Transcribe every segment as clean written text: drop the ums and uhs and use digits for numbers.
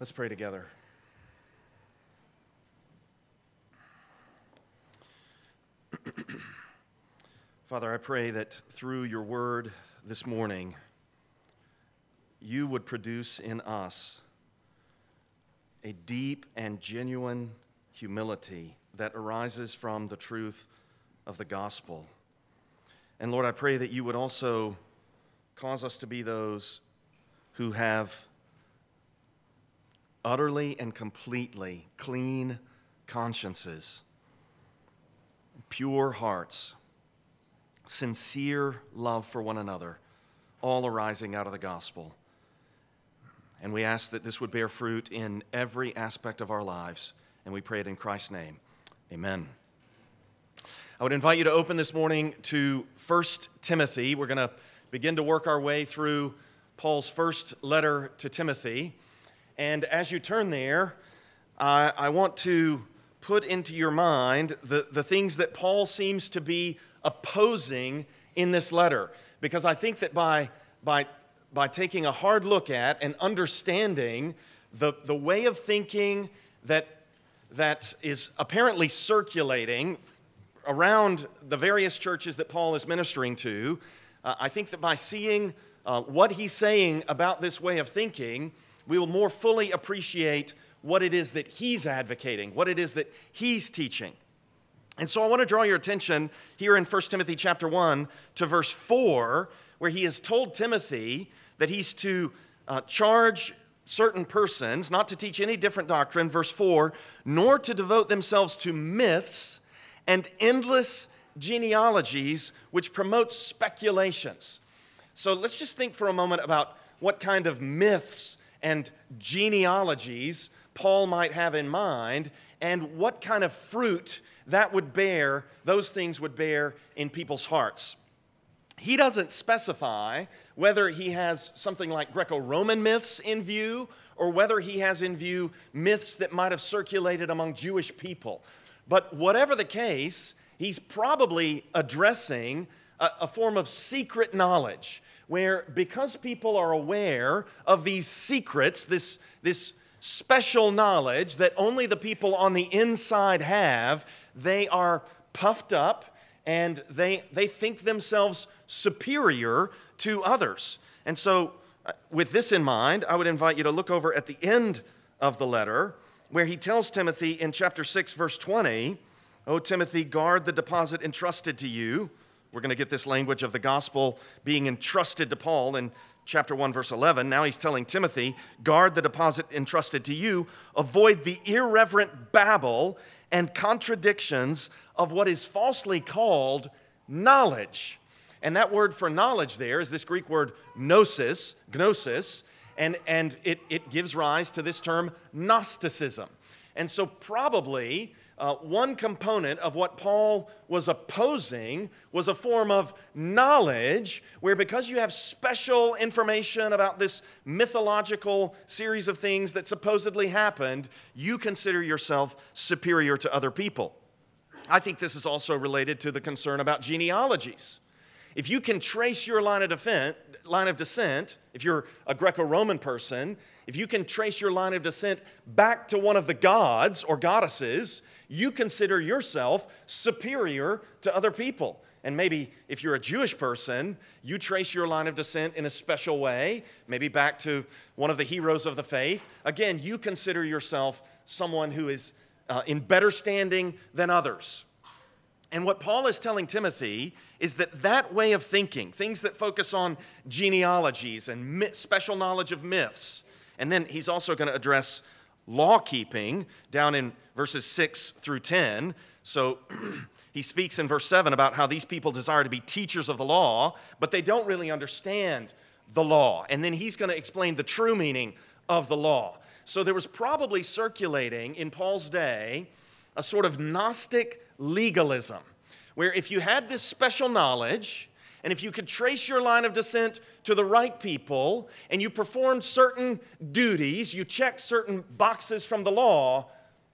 Let's pray together. Father, I pray that through your word this morning, you would produce in us a deep and genuine humility that arises from the truth of the gospel. And Lord, I pray that you would also cause us to be those who have utterly and completely clean consciences, pure hearts, sincere love for one another, all arising out of the gospel. And we ask that this would bear fruit in every aspect of our lives, and we pray it in Christ's name. Amen. I would invite you to open this morning to 1 Timothy. We're going to begin to work our way through Paul's first letter to Timothy. And as you turn there, I want to put into your mind the things that Paul seems to be opposing in this letter. Because I think that by taking a hard look at and understanding the way of thinking that is apparently circulating around the various churches that Paul is ministering to, I think that by seeing what he's saying about this way of thinking, we will more fully appreciate what it is that he's advocating, what it is that he's teaching. And so I want to draw your attention here in 1 Timothy chapter 1 to verse 4, where he has told Timothy that he's to charge certain persons not to teach any different doctrine, verse 4, nor to devote themselves to myths and endless genealogies which promote speculations. So let's just think for a moment about what kind of myths and genealogies Paul might have in mind and what kind of fruit that would bear, those things would bear in people's hearts. He doesn't specify whether he has something like Greco-Roman myths in view or whether he has in view myths that might have circulated among Jewish people. But whatever the case, he's probably addressing a form of secret knowledge where, because people are aware of these secrets, this special knowledge that only the people on the inside have, they are puffed up and they think themselves superior to others. And so, with this in mind, I would invite you to look over at the end of the letter where he tells Timothy in chapter 6, verse 20, "O Timothy, guard the deposit entrusted to you." We're going to get this language of the gospel being entrusted to Paul in chapter 1, verse 11. Now he's telling Timothy, guard the deposit entrusted to you. Avoid the irreverent babble and contradictions of what is falsely called knowledge. And that word for knowledge there is this Greek word gnosis, and it gives rise to this term Gnosticism. And so probably one component of what Paul was opposing was a form of knowledge where, because you have special information about this mythological series of things that supposedly happened, you consider yourself superior to other people. I think this is also related to the concern about genealogies. If you can trace your line of descent, if you're a Greco-Roman person, if you can trace your line of descent back to one of the gods or goddesses, you consider yourself superior to other people. And maybe if you're a Jewish person, you trace your line of descent in a special way, maybe back to one of the heroes of the faith. Again, you consider yourself someone who is in better standing than others. And what Paul is telling Timothy is that way of thinking, things that focus on genealogies and special knowledge of myths, and then he's also going to address law-keeping down in verses 6 through 10. So he speaks in verse 7 about how these people desire to be teachers of the law, but they don't really understand the law. And then he's going to explain the true meaning of the law. So there was probably circulating in Paul's day a sort of Gnostic legalism, where if you had this special knowledge, and if you could trace your line of descent to the right people, and you performed certain duties, you checked certain boxes from the law,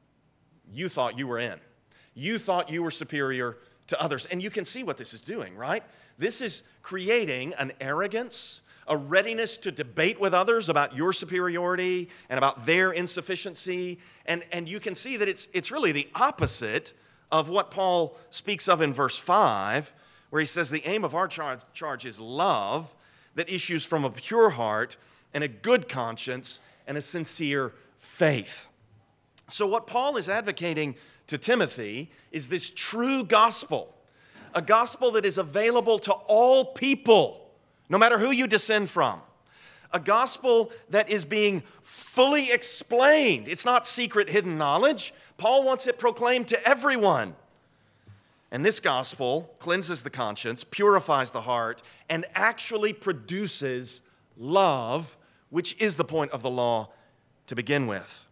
you thought you were in. You thought you were superior to others. And you can see what this is doing, right? This is creating an arrogance, a readiness to debate with others about your superiority and about their insufficiency. And you can see that it's really the opposite of what Paul speaks of in verse 5, where he says the aim of our charge is love that issues from a pure heart and a good conscience and a sincere faith. So what Paul is advocating to Timothy is this true gospel, a gospel that is available to all people, no matter who you descend from. A gospel that is being fully explained. It's not secret, hidden knowledge. Paul wants it proclaimed to everyone. And this gospel cleanses the conscience, purifies the heart, and actually produces love, which is the point of the law to begin with.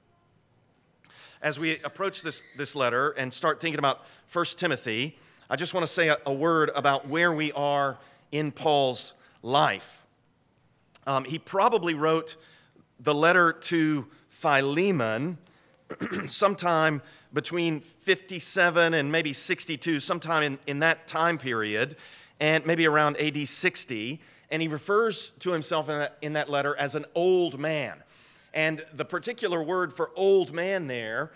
As we approach this letter and start thinking about 1 Timothy, I just want to say a word about where we are in Paul's life. He probably wrote the letter to Philemon sometime between 57 and maybe 62, sometime in that time period, and maybe around AD 60. And he refers to himself in that letter as an old man. And the particular word for old man there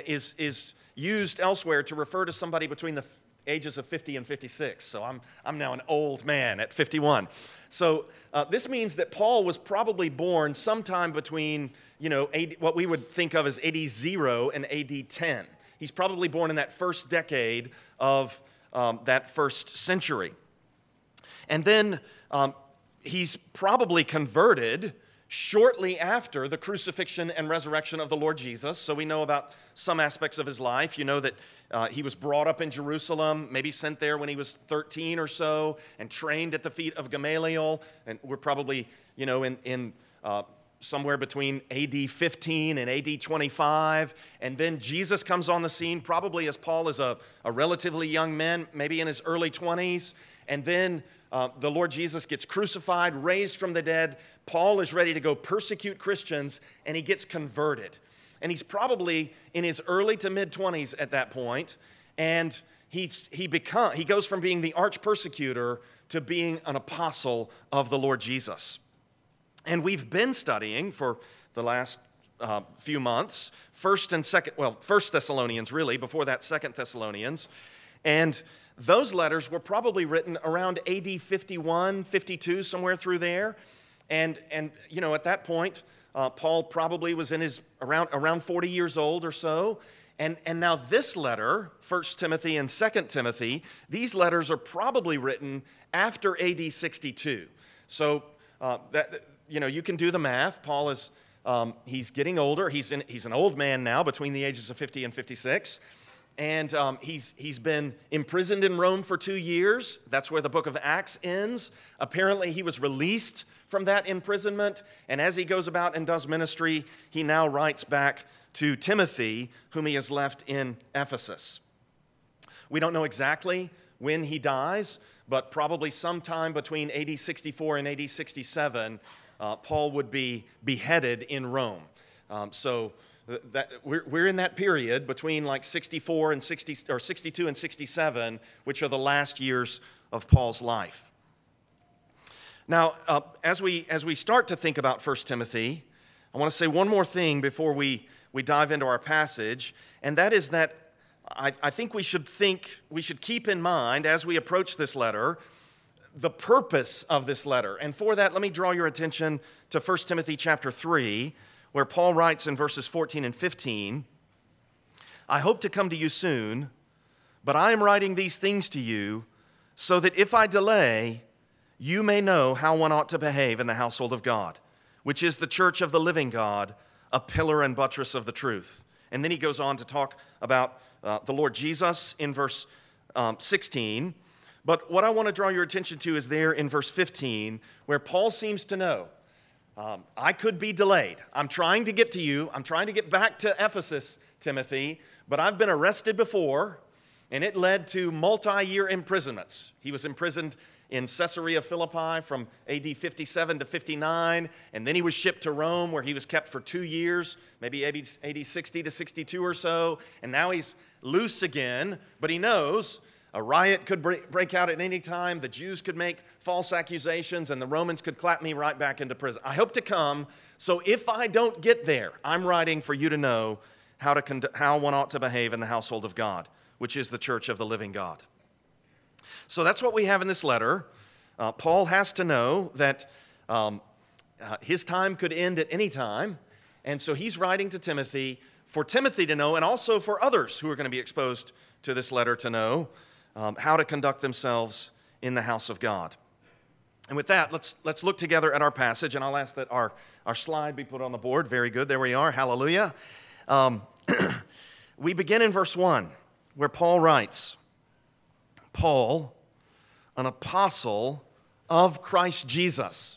is used elsewhere to refer to somebody between the ages of 50 and 56. So I'm now an old man at 51. So this means that Paul was probably born sometime between, what we would think of as AD 0 and AD 10. He's probably born in that first decade of that first century. And then he's probably converted shortly after the crucifixion and resurrection of the Lord Jesus. So we know about some aspects of his life. You know that he was brought up in Jerusalem, maybe sent there when he was 13 or so, and trained at the feet of Gamaliel. And we're probably, in somewhere between AD 15 and AD 25. And then Jesus comes on the scene, probably as Paul is a relatively young man, maybe in his early 20s. And then the Lord Jesus gets crucified, raised from the dead. Paul is ready to go persecute Christians, and he gets converted. And he's probably in his early to mid-20s at that point, and he goes from being the arch persecutor to being an apostle of the Lord Jesus. And we've been studying for the last few months, First Thessalonians really, before that 2 Thessalonians, and those letters were probably written around AD 51, 52, somewhere through there. And at that point, Paul probably was in his around 40 years old or so. And now this letter, 1 Timothy and 2 Timothy, these letters are probably written after AD 62. So you can do the math. Paul is he's getting older. He's an old man now, between the ages of 50 and 56. And he's been imprisoned in Rome for 2 years. That's where the book of Acts ends. Apparently, he was released from that imprisonment. And as he goes about and does ministry, he now writes back to Timothy, whom he has left in Ephesus. We don't know exactly when he dies, but probably sometime between AD 64 and AD 67, Paul would be beheaded in Rome. That we're in that period between like 64 and 60 or 62 and 67, which are the last years of Paul's life. Now, as we start to think about 1 Timothy, I want to say one more thing before we dive into our passage, and that is that I think we should keep in mind as we approach this letter the purpose of this letter. And for that, let me draw your attention to 1 Timothy chapter 3, where Paul writes in verses 14 and 15, "I hope to come to you soon, but I am writing these things to you so that if I delay, you may know how one ought to behave in the household of God, which is the church of the living God, a pillar and buttress of the truth." And then he goes on to talk about the Lord Jesus in verse 16. But what I want to draw your attention to is there in verse 15, where Paul seems to know, I could be delayed. I'm trying to get to you. I'm trying to get back to Ephesus, Timothy, but I've been arrested before, and it led to multi-year imprisonments. He was imprisoned in Caesarea Philippi from AD 57 to 59, and then he was shipped to Rome, where he was kept for 2 years, maybe AD 60 to 62 or so, and now he's loose again, but he knows A riot could break out at any time. The Jews could make false accusations, and the Romans could clap me right back into prison. I hope to come, so if I don't get there, I'm writing for you to know how one ought to behave in the household of God, which is the church of the living God. So that's what we have in this letter. Paul has to know that his time could end at any time, and so he's writing to Timothy for Timothy to know, and also for others who are going to be exposed to this letter to know how to conduct themselves in the house of God. And with that, let's look together at our passage, and I'll ask that our slide be put on the board. Very good, there we are, hallelujah. We begin in verse 1, where Paul writes, Paul, an apostle of Christ Jesus.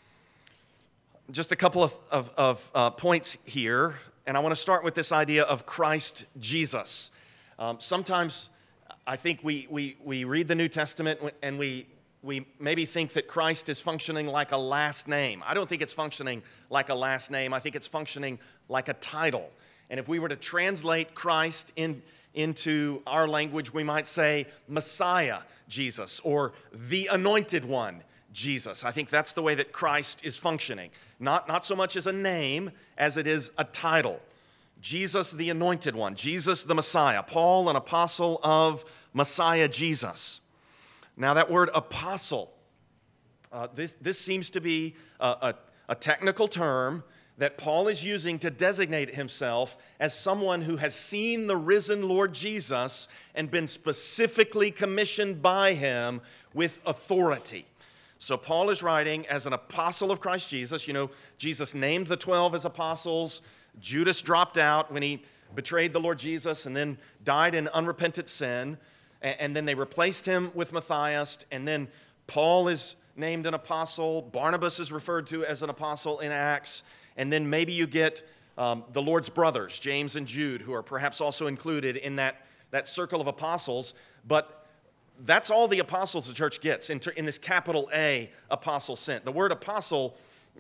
Just a couple of points here, and I want to start with this idea of Christ Jesus. Sometimes I think we read the New Testament and we maybe think that Christ is functioning like a last name. I don't think it's functioning like a last name. I think it's functioning like a title. And if we were to translate Christ into our language, we might say Messiah Jesus or the Anointed One Jesus. I think that's the way that Christ is functioning. Not so much as a name as it is a title. Jesus the Anointed One, Jesus the Messiah, Paul, an apostle of Messiah Jesus. Now that word apostle, this seems to be a technical term that Paul is using to designate himself as someone who has seen the risen Lord Jesus and been specifically commissioned by him with authority. So Paul is writing as an apostle of Christ Jesus. You know, Jesus named the 12 as apostles. Judas dropped out when he betrayed the Lord Jesus and then died in unrepentant sin. And then they replaced him with Matthias. And then Paul is named an apostle. Barnabas is referred to as an apostle in Acts. And then maybe you get the Lord's brothers, James and Jude, who are perhaps also included in that circle of apostles. But that's all the apostles the church gets in this capital A apostle sent. The word apostle,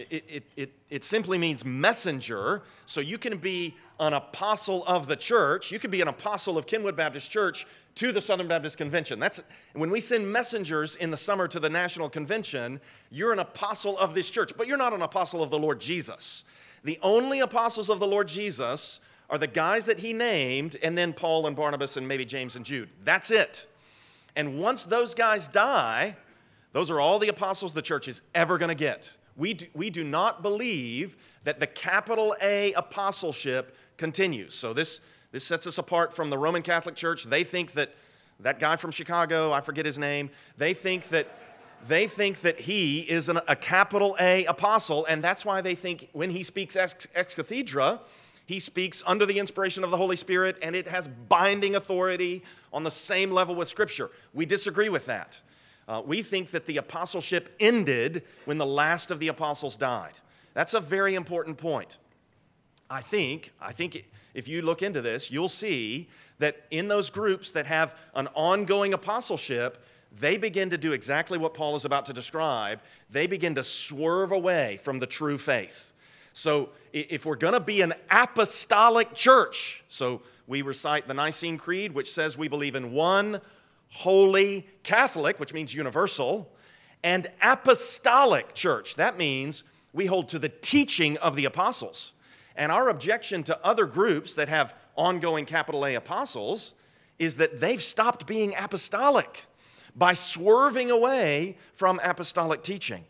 it simply means messenger. So you can be an apostle of the church. You can be an apostle of Kenwood Baptist Church to the Southern Baptist Convention. That's when we send messengers in the summer to the National Convention, you're an apostle of this church, but you're not an apostle of the Lord Jesus. The only apostles of the Lord Jesus are the guys that he named, and then Paul and Barnabas and maybe James and Jude. That's it. And once those guys die, those are all the apostles the church is ever going to get. We do not believe that the capital A apostleship continues. So this sets us apart from the Roman Catholic Church. They think that guy from Chicago, I forget his name, they think that he is a capital A apostle, and that's why they think when he speaks ex cathedra, he speaks under the inspiration of the Holy Spirit, and it has binding authority on the same level with Scripture. We disagree with that. We think that the apostleship ended when the last of the apostles died. That's a very important point. I think if you look into this, you'll see that in those groups that have an ongoing apostleship, they begin to do exactly what Paul is about to describe. They begin to swerve away from the true faith. So if we're going to be an apostolic church, so we recite the Nicene Creed, which says we believe in one holy Catholic, which means universal, and apostolic church. That means we hold to the teaching of the apostles. And our objection to other groups that have ongoing capital A apostles is that they've stopped being apostolic by swerving away from apostolic teaching.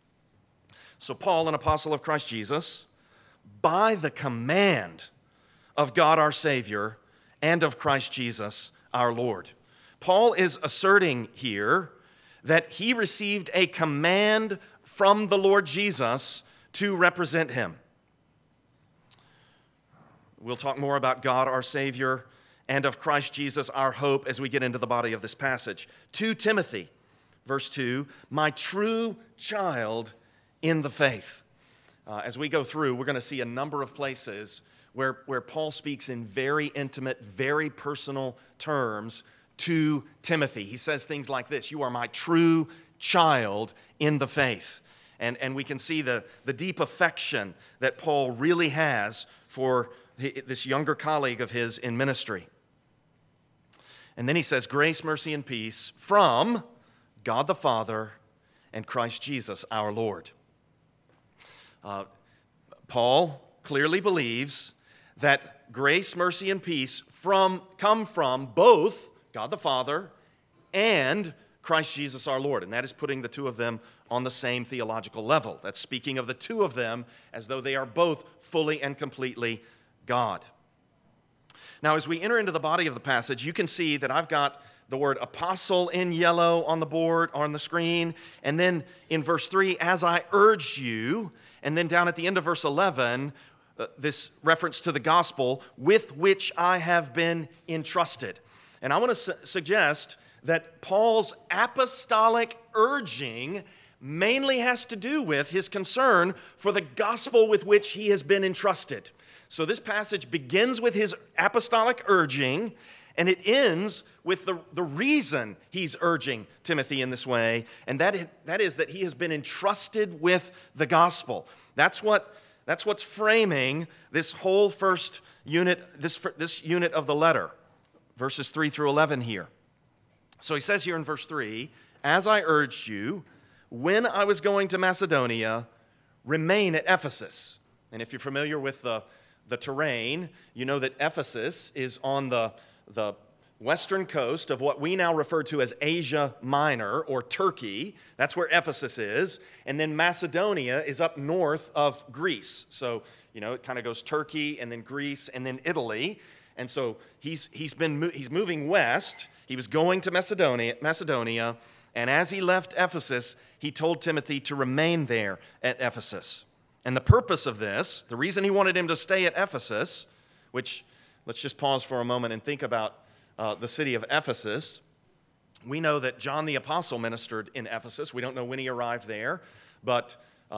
So Paul, an apostle of Christ Jesus, by the command of God our Savior and of Christ Jesus our Lord. Paul is asserting here that he received a command from the Lord Jesus to represent him. We'll talk more about God our Savior and of Christ Jesus our hope as we get into the body of this passage. To Timothy, verse 2, my true child in the faith. As we go through, we're going to see a number of places where Paul speaks in very intimate, very personal terms to Timothy. He says things like this: you are my true child in the faith. And we can see the deep affection that Paul really has for this younger colleague of his in ministry. And then he says, grace, mercy, and peace from God the Father and Christ Jesus our Lord. Paul clearly believes that grace, mercy, and peace come from both God the Father and Christ Jesus our Lord. And that is putting the two of them on the same theological level. That's speaking of the two of them as though they are both fully and completely God. Now, as we enter into the body of the passage, you can see that I've got the word apostle in yellow on the board, on the screen. And then in verse 3, as I urged you. And then down at the end of verse 11, this reference to the gospel with which I have been entrusted. And I want to suggest that Paul's apostolic urging mainly has to do with his concern for the gospel with which he has been entrusted. So this passage begins with his apostolic urging, and it ends with the reason he's urging Timothy in this way, and that is that he has been entrusted with the gospel. That's what's framing this whole first unit, this unit of the letter, verses 3 through 11 here. So he says here in verse 3, as I urged you, when I was going to Macedonia, remain at Ephesus. And if you're familiar with the terrain, you know that Ephesus is on the western coast of what we now refer to as Asia Minor, or Turkey. That's where Ephesus is. And then Macedonia is up north of Greece. So, it kind of goes Turkey and then Greece and then Italy. And so he's moving west. He was going to Macedonia, and as he left Ephesus, he told Timothy to remain there at Ephesus. And the purpose of this, the reason he wanted him to stay at Ephesus, which let's just pause for a moment and think about the city of Ephesus. We know that John the Apostle ministered in Ephesus. We don't know when he arrived there, but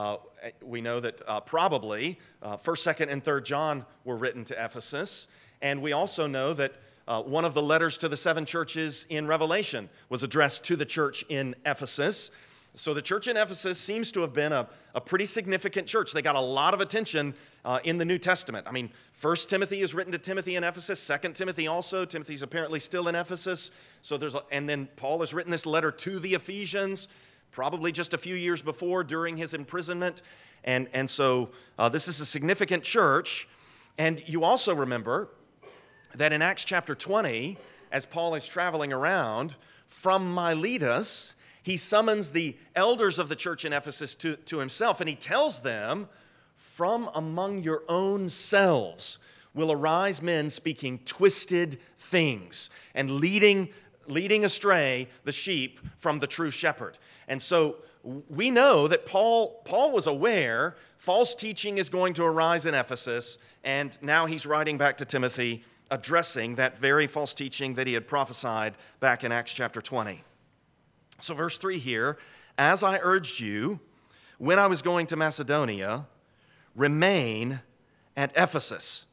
we know that probably 1st, 2nd, and 3rd John were written to Ephesus. And we also know that one of the letters to the 7 churches in Revelation was addressed to the church in Ephesus. So the church in Ephesus seems to have been a pretty significant church. They got a lot of attention in the New Testament. I mean, 1 Timothy is written to Timothy in Ephesus, 2 Timothy also. Timothy's apparently still in Ephesus. And then Paul has written this letter to the Ephesians, probably just a few years before, during his imprisonment. And so this is a significant church. And you also remember that in Acts chapter 20, as Paul is traveling around, from Miletus, he summons the elders of the church in Ephesus to himself, and he tells them, from among your own selves will arise men speaking twisted things and leading astray the sheep from the true shepherd. And so we know that Paul was aware false teaching is going to arise in Ephesus, and now he's writing back to Timothy addressing that very false teaching that he had prophesied back in Acts chapter 20. So verse 3 here, as I urged you, when I was going to Macedonia, remain at Ephesus,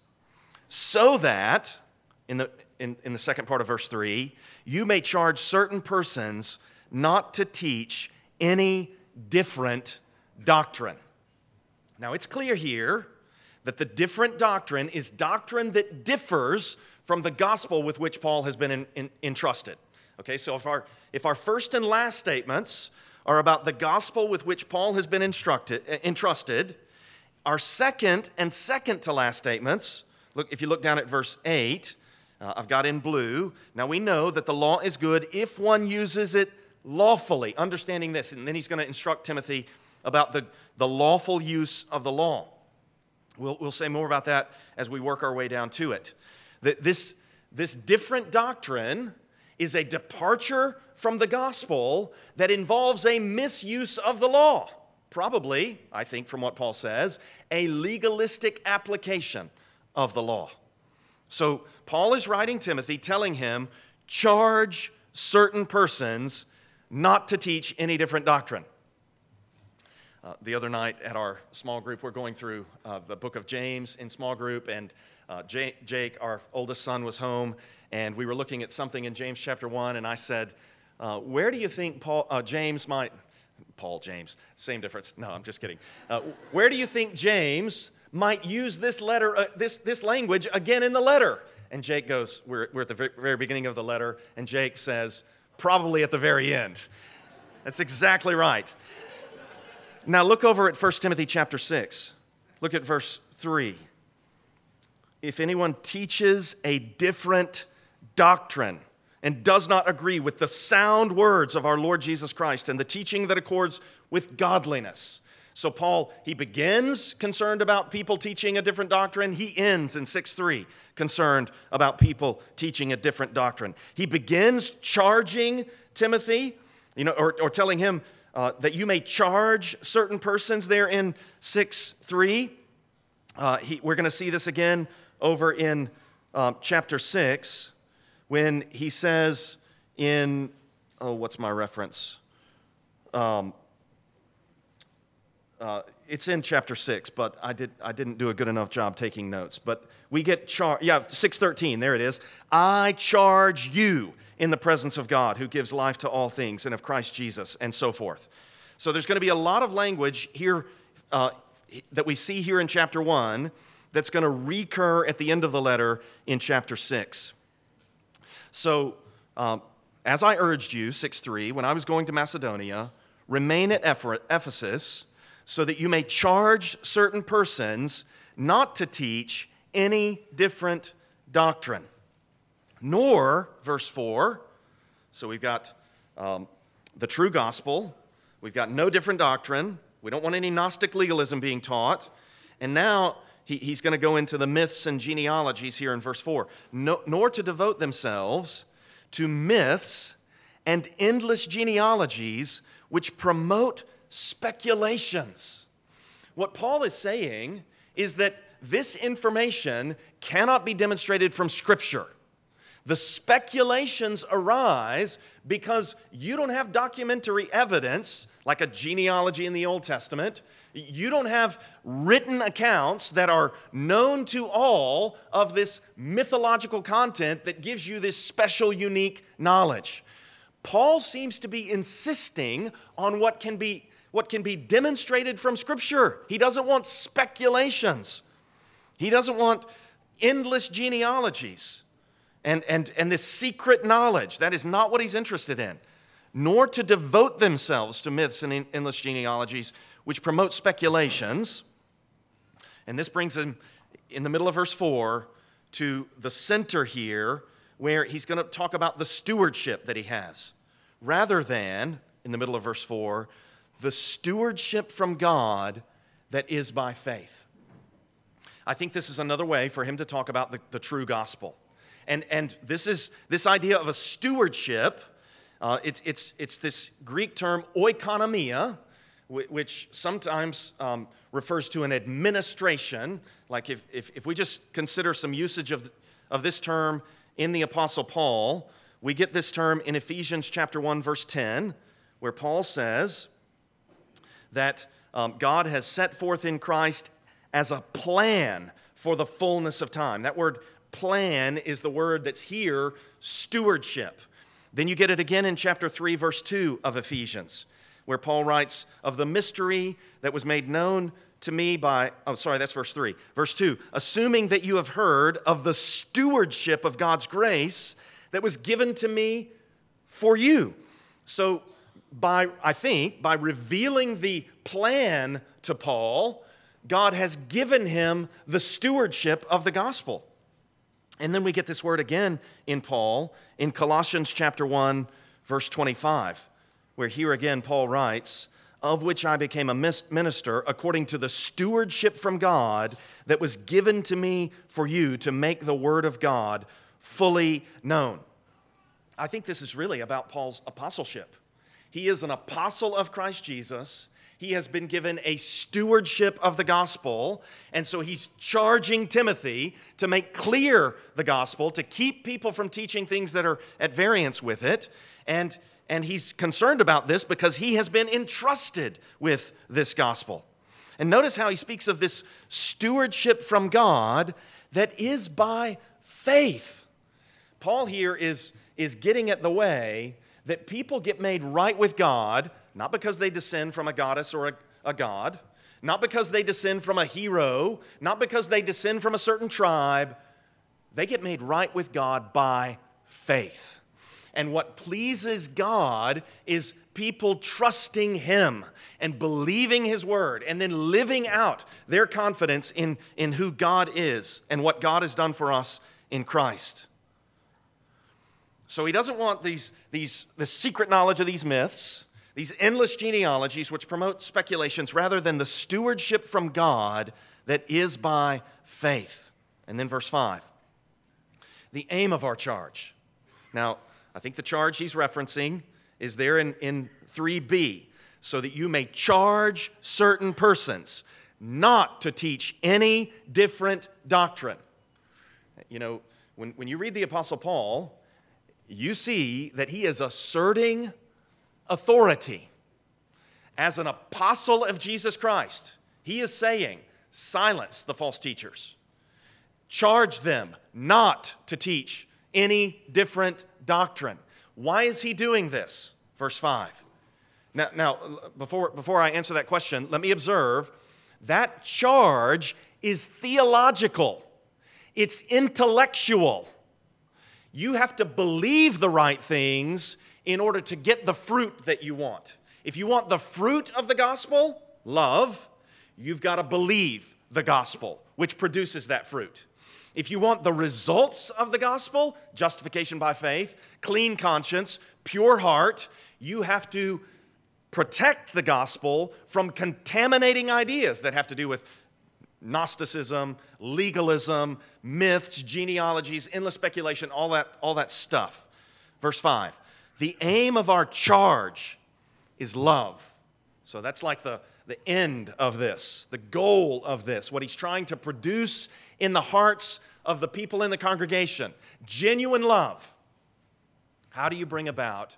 so that, in the second part of verse 3, you may charge certain persons not to teach any different doctrine. Now it's clear here that the different doctrine is doctrine that differs from the gospel with which Paul has been entrusted. Okay, so if our first and last statements are about the gospel with which Paul has been entrusted, our second and second to last statements, if you look down at verse 8, I've got in blue, now we know that the law is good if one uses it lawfully, understanding this, and then he's going to instruct Timothy about the lawful use of the law. We'll say more about that as we work our way down to it. This different doctrine is a departure from the gospel that involves a misuse of the law. Probably, I think from what Paul says, a legalistic application of the law. So Paul is writing Timothy, telling him, charge certain persons not to teach any different doctrine. The other night at our small group, we're going through the book of James in small group, and Jake, our oldest son, was home, and we were looking at something in James chapter 1, and I said, where do you think James, same difference. No, I'm just kidding. Where do you think James might use this letter, this language again in the letter? And Jake goes, we're at the very beginning of the letter, and Jake says, probably at the very end. That's exactly right. Now look over at 1 Timothy chapter 6. Look at verse 3. If anyone teaches a different doctrine and does not agree with the sound words of our Lord Jesus Christ and the teaching that accords with godliness. So Paul, he begins concerned about people teaching a different doctrine. He ends in 6:3 concerned about people teaching a different doctrine. He begins charging Timothy, or telling him that you may charge certain persons there in 6:3. We're going to see this again over in chapter 6 when he says in, what's my reference? It's in chapter 6, but I didn't do a good enough job taking notes. But we get 6:13, there it is. I charge you in the presence of God who gives life to all things and of Christ Jesus and so forth. So there's going to be a lot of language here that we see here in chapter 1 that's going to recur at the end of the letter in chapter 6. So as I urged you, 6:3, when I was going to Macedonia, remain at Ephesus so that you may charge certain persons not to teach any different doctrine. Nor, verse 4, so we've got the true gospel, we've got no different doctrine, we don't want any Gnostic legalism being taught, and now he's going to go into the myths and genealogies here in verse 4, nor to devote themselves to myths and endless genealogies which promote speculations. What Paul is saying is that this information cannot be demonstrated from Scripture. The speculations arise because you don't have documentary evidence, like a genealogy in the Old Testament. You don't have written accounts that are known to all of this mythological content that gives you this special, unique knowledge. Paul seems to be insisting on what can be demonstrated from Scripture. He doesn't want speculations. He doesn't want endless genealogies and this secret knowledge. That is not what he's interested in. Nor to devote themselves to myths and endless genealogies which promote speculations. And this brings him in the middle of verse 4 to the center here, where he's going to talk about the stewardship that he has, rather than, in the middle of verse 4, the stewardship from God that is by faith. I think this is another way for him to talk about the true gospel. And this idea of a stewardship, it's this Greek term oikonomia, which sometimes refers to an administration. Like if we just consider some usage of this term in the Apostle Paul, we get this term in Ephesians chapter 1, verse 10, where Paul says that God has set forth in Christ as a plan for the fullness of time. That word plan is the word that's here, stewardship. Then you get it again in chapter 3, verse 2 of Ephesians, where Paul writes of the mystery that was made known to me by, that's verse 3. Verse 2, assuming that you have heard of the stewardship of God's grace that was given to me for you. So by revealing the plan to Paul, God has given him the stewardship of the gospel. And then we get this word again in Paul in Colossians chapter 1, verse 25, where here again Paul writes, of which I became a minister according to the stewardship from God that was given to me for you to make the word of God fully known. I think this is really about Paul's apostleship. He is an apostle of Christ Jesus. He has been given a stewardship of the gospel, and so he's charging Timothy to make clear the gospel, to keep people from teaching things that are at variance with it, and he's concerned about this because he has been entrusted with this gospel. And notice how he speaks of this stewardship from God that is by faith. Paul here is getting at the way that people get made right with God, not because they descend from a goddess or a god, not because they descend from a hero, not because they descend from a certain tribe. They get made right with God by faith. And what pleases God is people trusting Him and believing His word and then living out their confidence in who God is and what God has done for us in Christ. So He doesn't want the secret knowledge of these myths, these endless genealogies which promote speculations, rather than the stewardship from God that is by faith. And then verse 5, the aim of our charge. Now, I think the charge he's referencing is there in 3b, so that you may charge certain persons not to teach any different doctrine. You know, when you read the Apostle Paul, you see that he is asserting authority. As an apostle of Jesus Christ, he is saying, silence the false teachers. Charge them not to teach any different doctrine. Why is he doing this? Verse 5. Now, before I answer that question, let me observe that charge is theological. It's intellectual. You have to believe the right things in order to get the fruit that you want. If you want the fruit of the gospel, love, you've got to believe the gospel, which produces that fruit. If you want the results of the gospel, justification by faith, clean conscience, pure heart, you have to protect the gospel from contaminating ideas that have to do with Gnosticism, legalism, myths, genealogies, endless speculation, all that stuff. Verse 5, the aim of our charge is love. So that's like the end of this, the goal of this, what he's trying to produce in the hearts of the people in the congregation. Genuine love. How do you bring about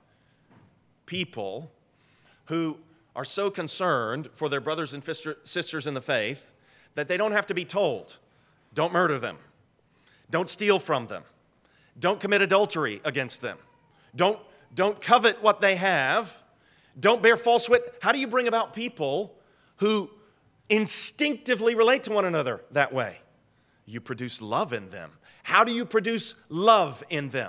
people who are so concerned for their brothers and sisters in the faith that they don't have to be told, don't murder them, don't steal from them, don't commit adultery against them, don't covet what they have, don't bear false witness? How do you bring about people who instinctively relate to one another that way? You produce love in them. How do you produce love in them?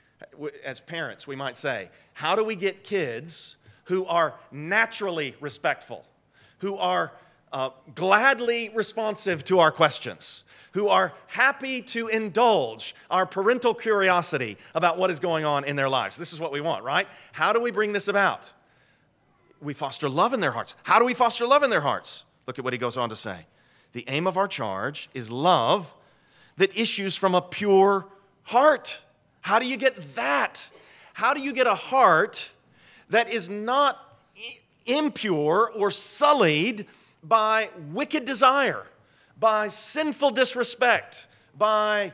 As parents, we might say, how do we get kids who are naturally respectful, who are gladly responsive to our questions, who are happy to indulge our parental curiosity about what is going on in their lives? This is what we want, right? How do we bring this about? We foster love in their hearts. How do we foster love in their hearts? Look at what he goes on to say. The aim of our charge is love that issues from a pure heart. How do you get that? How do you get a heart that is not impure or sullied by wicked desire, by sinful disrespect, by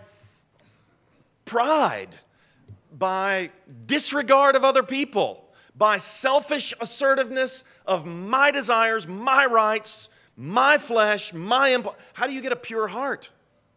pride, by disregard of other people, by selfish assertiveness of my desires, my rights, my flesh, how do you get a pure heart?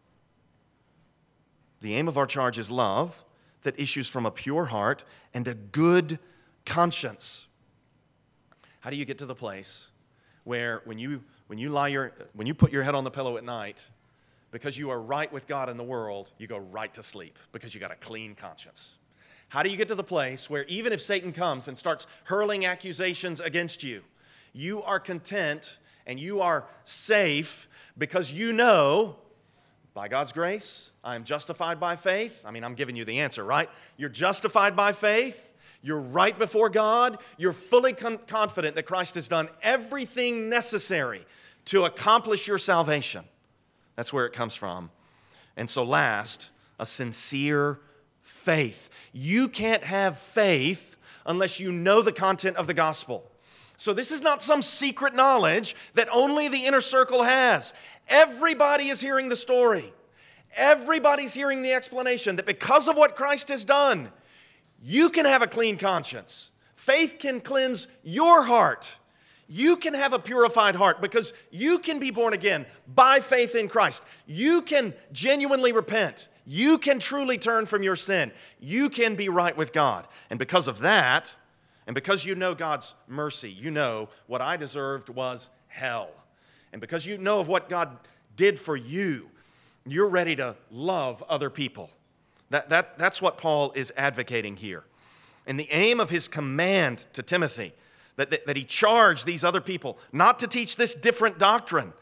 The aim of our charge is love that issues from a pure heart and a good conscience. How do you get to the place where when you put your head on the pillow at night, because you are right with God in the world, you go right to sleep because you got a clean conscience? How do you get to the place where even if Satan comes and starts hurling accusations against you, you are content and you are safe because you know, by God's grace, I am justified by faith? I mean, I'm giving you the answer, right? You're justified by faith. You're right before God. You're fully confident that Christ has done everything necessary to accomplish your salvation. That's where it comes from. And so last, a sincere faith. You can't have faith unless you know the content of the gospel. So this is not some secret knowledge that only the inner circle has. Everybody is hearing the story. Everybody's hearing the explanation that because of what Christ has done, you can have a clean conscience. Faith can cleanse your heart. You can have a purified heart because you can be born again by faith in Christ. You can genuinely repent. You can truly turn from your sin. You can be right with God. And because of that, and because you know God's mercy, you know what I deserved was hell. And because you know of what God did for you, you're ready to love other people. That's what Paul is advocating here. And the aim of his command to Timothy, that he charged these other people not to teach this different doctrine,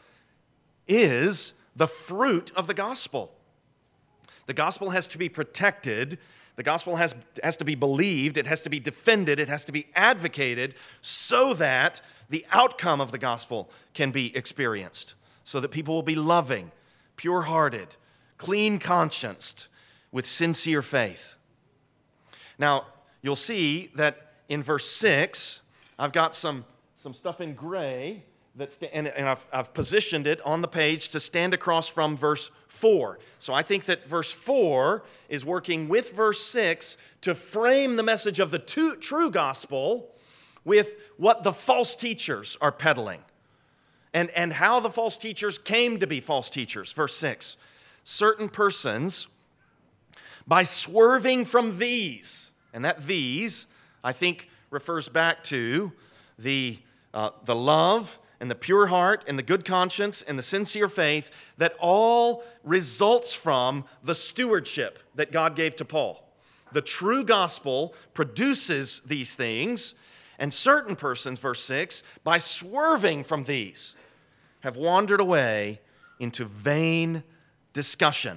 is the fruit of the gospel. The gospel has to be protected. The gospel has to be believed. It has to be defended. It has to be advocated so that the outcome of the gospel can be experienced, so that people will be loving, pure-hearted, clean-conscienced, with sincere faith. Now, you'll see that in verse 6, I've got some stuff in gray, and I've positioned it on the page to stand across from verse 4. So I think that verse 4 is working with verse 6 to frame the message of the true gospel with what the false teachers are peddling, and how the false teachers came to be false teachers. Verse 6, certain persons, by swerving from these, and that these, I think, refers back to the love and the pure heart and the good conscience and the sincere faith that all results from the stewardship that God gave to Paul. The true gospel produces these things, and certain persons, verse 6, by swerving from these, have wandered away into vain discussion.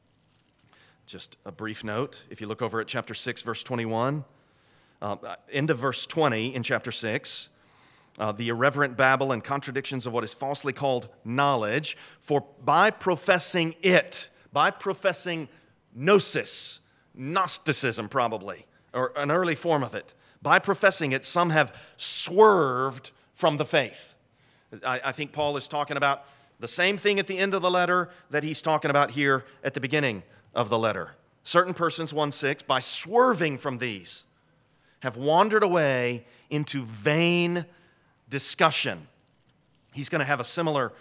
Just a brief note, if you look over at chapter 6, verse 21, end of verse 20 in chapter 6, the irreverent babble and contradictions of what is falsely called knowledge, for by professing it, by professing gnosis, Gnosticism probably, or an early form of it, by professing it, some have swerved from the faith. I think Paul is talking about the same thing at the end of the letter that he's talking about here at the beginning of the letter. Certain persons, 1:6, by swerving from these, have wandered away into vain discussion. He's going to have a similar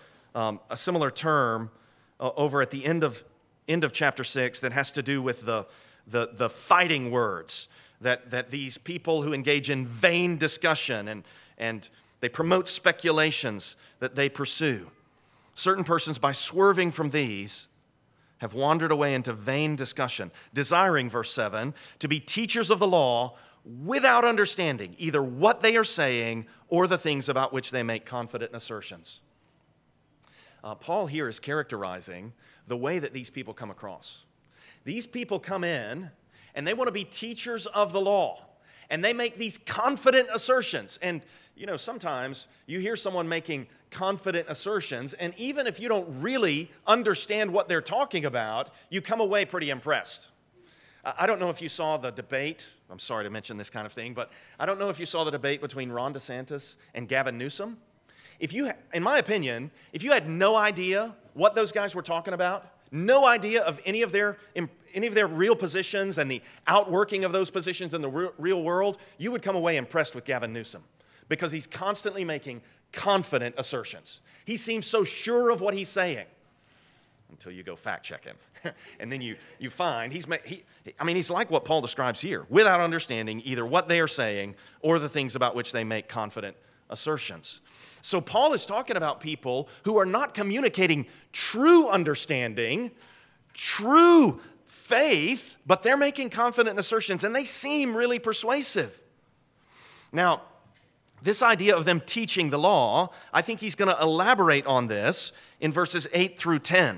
term over at the end of chapter 6 that has to do with the fighting words that these people who engage in vain discussion and they promote speculations that they pursue. Certain persons, by swerving from these, have wandered away into vain discussion, desiring, verse 7, to be teachers of the law without understanding either what they are saying or the things about which they make confident assertions. Paul here is characterizing the way that these people come across. These people come in and they want to be teachers of the law, and they make these confident assertions. And you know, sometimes you hear someone making confident assertions, and even if you don't really understand what they're talking about, you come away pretty impressed. I don't know if you saw the debate. I'm sorry to mention this kind of thing, but I don't know if you saw the debate between Ron DeSantis and Gavin Newsom. In my opinion, if you had no idea what those guys were talking about, no idea of any of their real positions and the outworking of those positions in the real world, you would come away impressed with Gavin Newsom because he's constantly making confident assertions. He seems so sure of what he's saying until you go fact check him. And then you find he's like what Paul describes here, without understanding either what they are saying or the things about which they make confident assertions. So Paul is talking about people who are not communicating true understanding, true faith, but they're making confident assertions, and they seem really persuasive. Now, this idea of them teaching the law, I think he's going to elaborate on this in verses 8 through 10.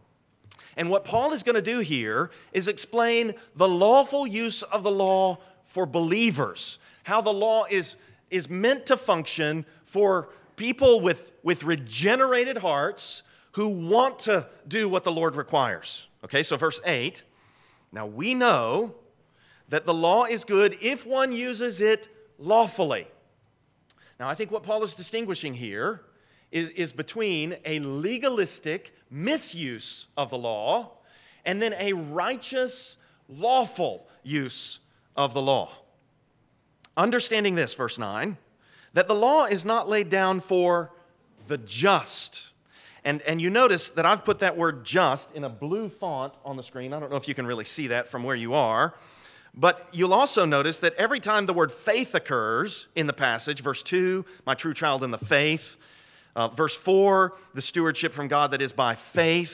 And what Paul is going to do here is explain the lawful use of the law for believers, how the law is meant to function for people with regenerated hearts who want to do what the Lord requires. Okay, so verse 8, now we know that the law is good if one uses it lawfully. Now, I think what Paul is distinguishing here is between a legalistic misuse of the law and then a righteous, lawful use of the law. Understanding this, verse 9, that the law is not laid down for the just. And you notice that I've put that word just in a blue font on the screen. I don't know if you can really see that from where you are. But you'll also notice that every time the word faith occurs in the passage, verse 2, my true child in the faith, verse 4, the stewardship from God that is by faith.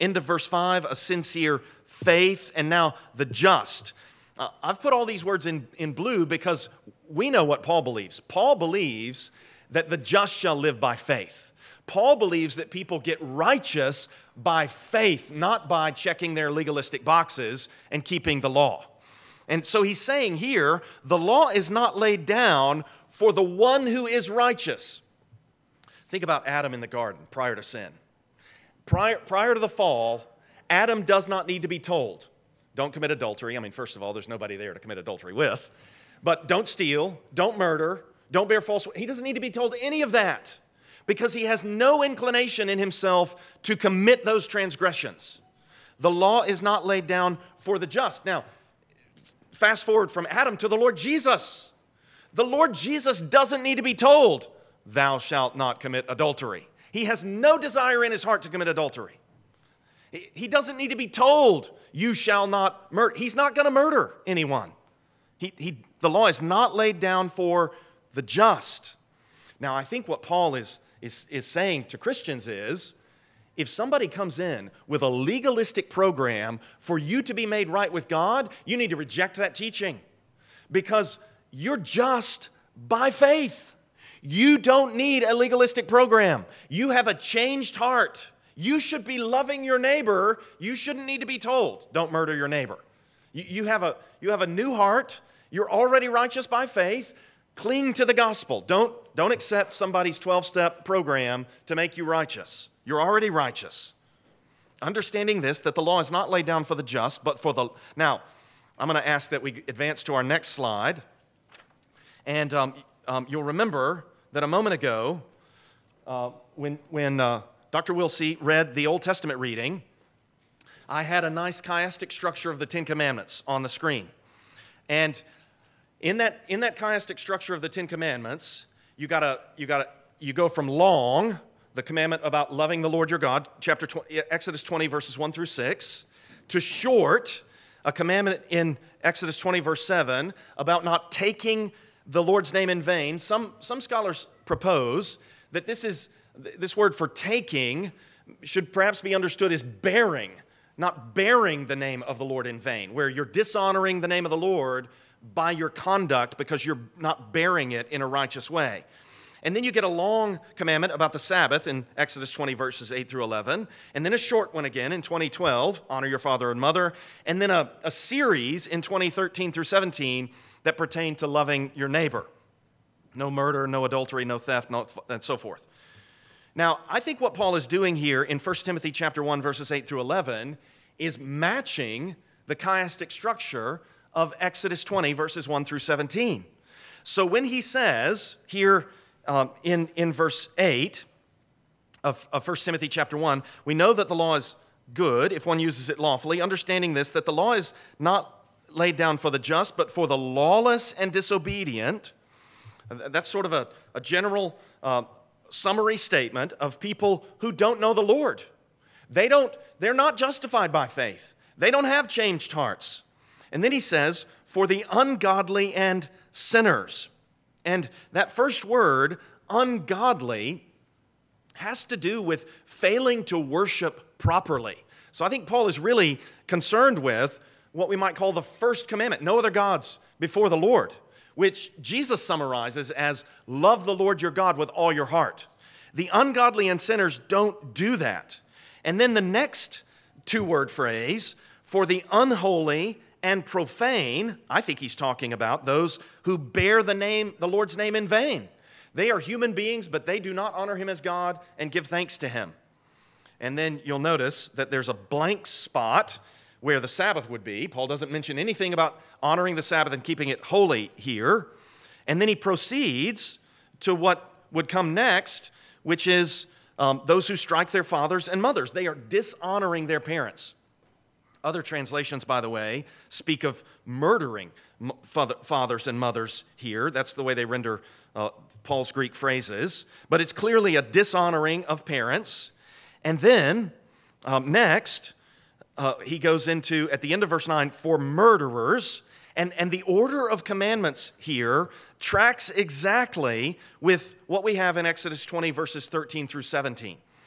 into verse 5, a sincere faith, and now the just. I've put all these words in blue because we know what Paul believes. Paul believes that the just shall live by faith. Paul believes that people get righteous by faith, not by checking their legalistic boxes and keeping the law. And so he's saying here, the law is not laid down for the one who is righteous. Think about Adam in the garden prior to sin. Prior to the fall, Adam does not need to be told, don't commit adultery. I mean, first of all, there's nobody there to commit adultery with. But don't steal, don't murder, don't bear false witness. He doesn't need to be told any of that because he has no inclination in himself to commit those transgressions. The law is not laid down for the just. Now, fast forward from Adam to the Lord Jesus. The Lord Jesus doesn't need to be told, thou shalt not commit adultery. He has no desire in his heart to commit adultery. He doesn't need to be told, you shall not murder. He's not going to murder anyone. The law is not laid down for the just. Now, I think what Paul is saying to Christians is, if somebody comes in with a legalistic program for you to be made right with God, you need to reject that teaching because you're just by faith. You don't need a legalistic program. You have a changed heart. You should be loving your neighbor. You shouldn't need to be told, don't murder your neighbor. You have a new heart. You're already righteous by faith. Cling to the gospel. Don't accept somebody's 12-step program to make you righteous. You're already righteous. Understanding this, that the law is not laid down for the just, but for the... Now, I'm going to ask that we advance to our next slide. And you'll remember that a moment ago, when Dr. Wilsey read the Old Testament reading, I had a nice chiastic structure of the Ten Commandments on the screen. And in that chiastic structure of the Ten Commandments, you go from long, the commandment about loving the Lord your God, Exodus 20, verses 1 through 6, to short, a commandment in Exodus 20, verse 7, about not taking the Lord's name in vain. Some scholars propose that this word for taking should perhaps be understood as bearing, not bearing the name of the Lord in vain, where you're dishonoring the name of the Lord by your conduct because you're not bearing it in a righteous way. And then you get a long commandment about the Sabbath in Exodus 20, verses 8 through 11, and then a short one again in 20:12, honor your father and mother, and then a series in 20:13 through 17 that pertain to loving your neighbor. No murder, no adultery, no theft, and so forth. Now, I think what Paul is doing here in 1 Timothy chapter 1, verses 8 through 11 is matching the chiastic structure of Exodus 20, verses 1 through 17. So when he says here in verse 8 of 1 Timothy chapter 1, we know that the law is good if one uses it lawfully, understanding this, that the law is not laid down for the just, but for the lawless and disobedient. That's sort of a general summary statement of people who don't know the Lord. They're not justified by faith. They don't have changed hearts. And then he says, for the ungodly and sinners. And that first word, ungodly, has to do with failing to worship properly. So I think Paul is really concerned with what we might call the first commandment, no other gods before the Lord, which Jesus summarizes as love the Lord your God with all your heart. The ungodly and sinners don't do that. And then the next two-word phrase, for the unholy and profane, I think he's talking about those who bear the Lord's name in vain. They are human beings, but they do not honor him as God and give thanks to him. And then you'll notice that there's a blank spot where the Sabbath would be. Paul doesn't mention anything about honoring the Sabbath and keeping it holy here. And then he proceeds to what would come next, which is those who strike their fathers and mothers. They are dishonoring their parents. Other translations, by the way, speak of murdering fathers and mothers here. That's the way they render Paul's Greek phrases. But it's clearly a dishonoring of parents. And then, next, he goes into, at the end of verse 9, for murderers. And the order of commandments here tracks exactly with what we have in Exodus 20, verses 13 through 17.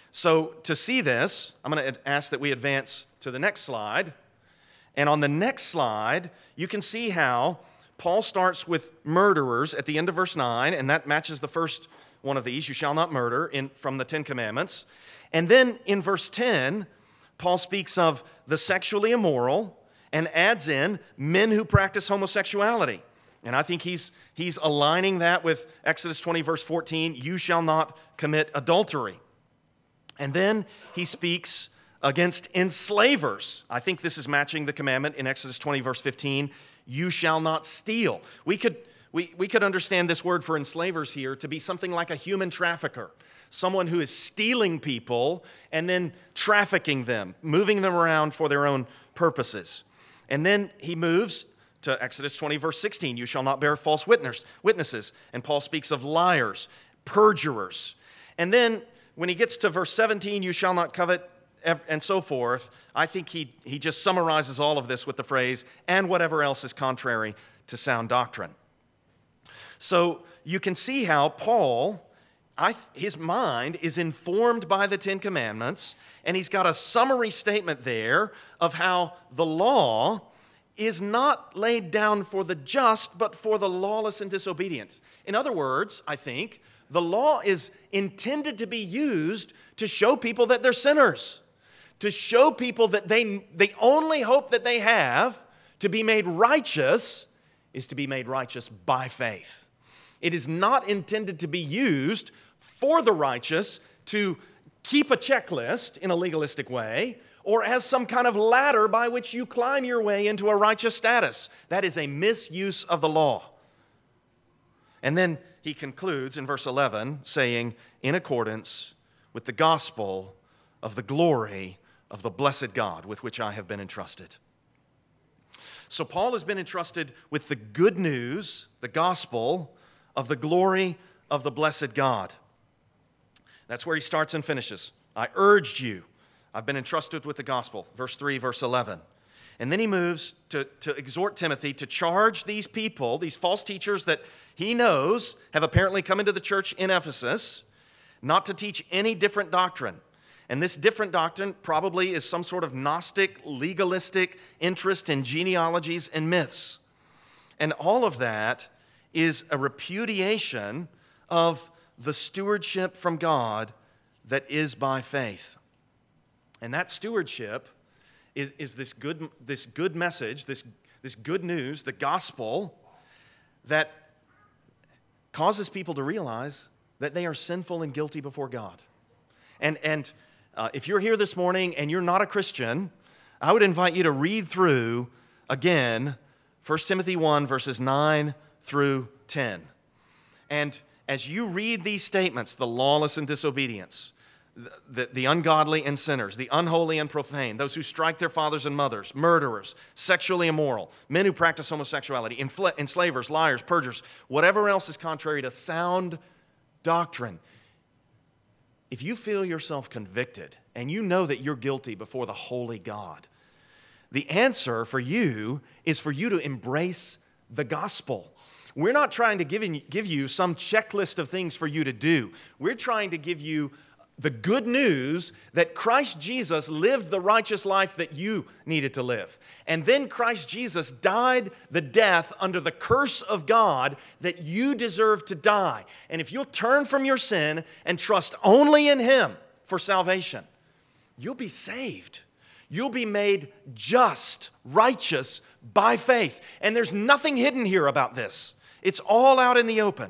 So to see this, I'm going to ask that we advance to the next slide. And on the next slide, you can see how Paul starts with murderers at the end of verse 9, and that matches the first one of these, you shall not murder, from the Ten Commandments. And then in verse 10, Paul speaks of the sexually immoral and adds in men who practice homosexuality. And I think he's aligning that with Exodus 20, verse 14, you shall not commit adultery. And then he speaks against enslavers. I think this is matching the commandment in Exodus 20, verse 15, you shall not steal. We could understand this word for enslavers here to be something like a human trafficker, someone who is stealing people and then trafficking them, moving them around for their own purposes. And then he moves to Exodus 20, verse 16, you shall not bear false witnesses. And Paul speaks of liars, perjurers. And then when he gets to verse 17, you shall not covet, and so forth, I think he just summarizes all of this with the phrase, and whatever else is contrary to sound doctrine. So you can see how Paul, his mind is informed by the Ten Commandments, and he's got a summary statement there of how the law is not laid down for the just, but for the lawless and disobedient. In other words, I think, the law is intended to be used to show people that they're sinners, to show people that the only hope that they have to be made righteous is to be made righteous by faith. It is not intended to be used for the righteous to keep a checklist in a legalistic way or as some kind of ladder by which you climb your way into a righteous status. That is a misuse of the law. And then he concludes in verse 11 saying, in accordance with the gospel of the glory of the blessed God with which I have been entrusted. So Paul has been entrusted with the good news, the gospel of the glory of the blessed God. That's where he starts and finishes. I urged you. I've been entrusted with the gospel. Verse 3, verse 11. And then he moves to exhort Timothy to charge these people, these false teachers that he knows have apparently come into the church in Ephesus, not to teach any different doctrine. And this different doctrine probably is some sort of Gnostic, legalistic interest in genealogies and myths. And all of that is a repudiation of the stewardship from God that is by faith. And that stewardship is this good message, this good news, the gospel, that causes people to realize that they are sinful and guilty before God. And if you're here this morning and you're not a Christian, I would invite you to read through, again, 1 Timothy 1, verses 9 through 10. And as you read these statements, the lawless and disobedience, the ungodly and sinners, the unholy and profane, those who strike their fathers and mothers, murderers, sexually immoral, men who practice homosexuality, enslavers, liars, perjurers, whatever else is contrary to sound doctrine. If you feel yourself convicted and you know that you're guilty before the holy God, the answer for you is for you to embrace the gospel. We're not trying to give you some checklist of things for you to do. We're trying to give you the good news that Christ Jesus lived the righteous life that you needed to live. And then Christ Jesus died the death under the curse of God that you deserve to die. And if you'll turn from your sin and trust only in Him for salvation, you'll be saved. You'll be made just, righteous by faith. And there's nothing hidden here about this. It's all out in the open.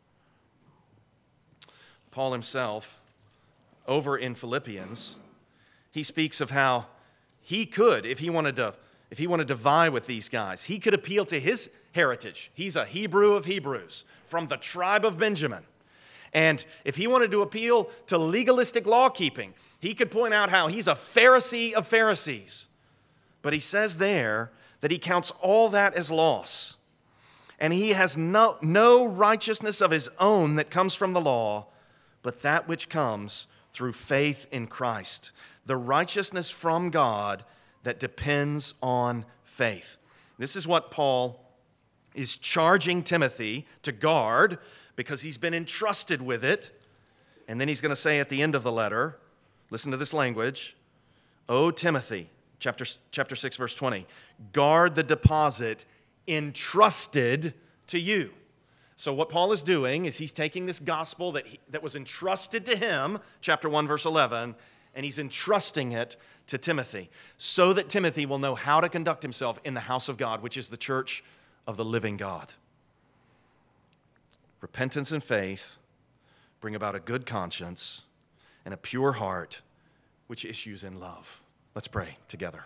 Paul himself, over in Philippians, he speaks of how he could, if he wanted to vie with these guys, he could appeal to his heritage. He's a Hebrew of Hebrews from the tribe of Benjamin. And if he wanted to appeal to legalistic law keeping, he could point out how he's a Pharisee of Pharisees. But he says there that he counts all that as loss. And he has no righteousness of his own that comes from the law, but that which comes through faith in Christ, the righteousness from God that depends on faith. This is what Paul is charging Timothy to guard because he's been entrusted with it. And then he's going to say at the end of the letter, Listen to this language. O Timothy, chapter 6, verse 20, guard the deposit entrusted to you. So what Paul is doing is he's taking this gospel that was entrusted to him, chapter 1, verse 11, and he's entrusting it to Timothy so that Timothy will know how to conduct himself in the house of God, which is the church of the living God. Repentance and faith bring about a good conscience and a pure heart, which issues in love. Let's pray together.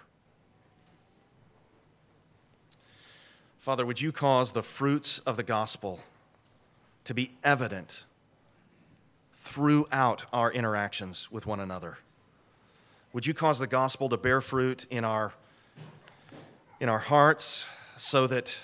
Father, would you cause the fruits of the gospel to be evident throughout our interactions with one another? Would you cause the gospel to bear fruit in our hearts so that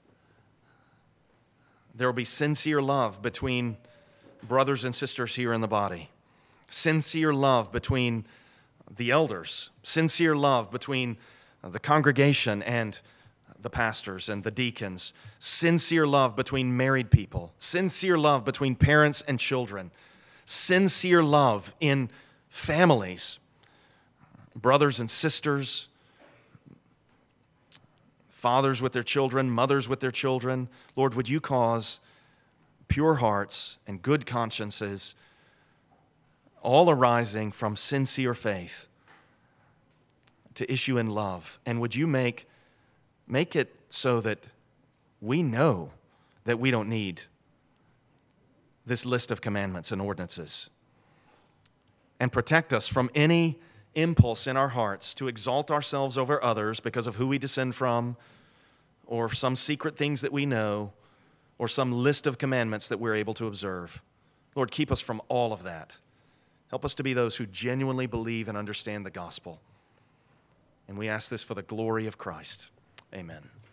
there will be sincere love between brothers and sisters here in the body, sincere love between the elders, sincere love between the congregation and the pastors and the deacons, sincere love between married people, sincere love between parents and children, sincere love in families, brothers and sisters, fathers with their children, mothers with their children. Lord, would you cause pure hearts and good consciences, all arising from sincere faith, to issue in love? And would you make it so that we know that we don't need this list of commandments and ordinances, and protect us from any impulse in our hearts to exalt ourselves over others because of who we descend from, or some secret things that we know, or some list of commandments that we're able to observe. Lord, keep us from all of that. Help us to be those who genuinely believe and understand the gospel. And we ask this for the glory of Christ. Amen.